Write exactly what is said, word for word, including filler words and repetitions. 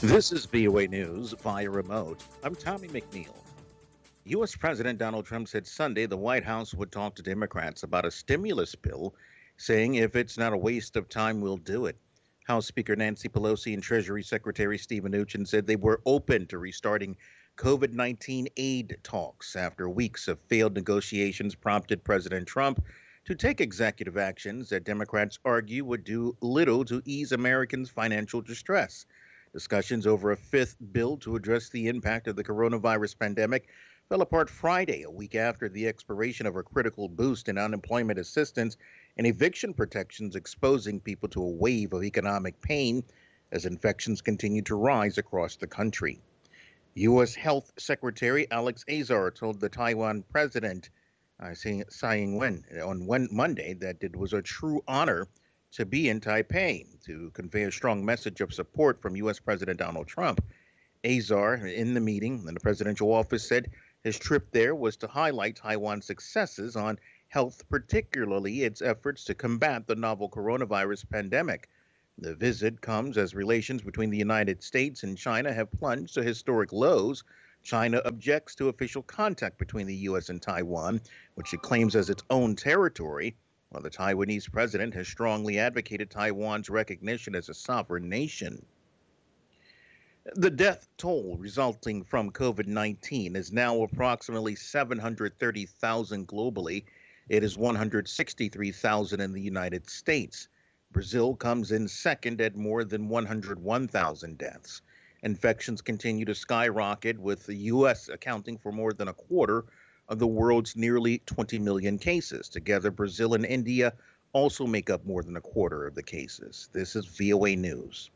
This is V O A News via remote. I'm Tommy McNeil. U S. President Donald Trump said Sunday the White House would talk to Democrats about a stimulus bill, saying if it's not a waste of time, we'll do it. House Speaker Nancy Pelosi and Treasury Secretary Steve Mnuchin said they were open to restarting COVID nineteen aid talks after weeks of failed negotiations prompted President Trump to take executive actions that Democrats argue would do little to ease Americans' financial distress. Discussions over a fifth bill to address the impact of the coronavirus pandemic fell apart Friday, a week after the expiration of a critical boost in unemployment assistance and eviction protections, exposing people to a wave of economic pain as infections continue to rise across the country. U S. Health Secretary Alex Azar told the Taiwan president, uh, Tsai Ing-wen, on one Monday that it was a true honor to be in Taipei to convey a strong message of support from U S. President Donald Trump. Azar, in the meeting in the presidential office, said his trip there was to highlight Taiwan's successes on health, particularly its efforts to combat the novel coronavirus pandemic. The visit comes as relations between the United States and China have plunged to historic lows. China objects to official contact between the U S and Taiwan, which it claims as its own territory, while the Taiwanese president has strongly advocated Taiwan's recognition as a sovereign nation. The death toll resulting from COVID nineteen is now approximately seven hundred thirty thousand globally. It is one hundred sixty-three thousand in the United States. Brazil comes in second at more than one hundred one thousand deaths. Infections continue to skyrocket, with the U S accounting for more than a quarter of the world's nearly twenty million cases. Together, Brazil and India also make up more than a quarter of the cases. This is V O A News.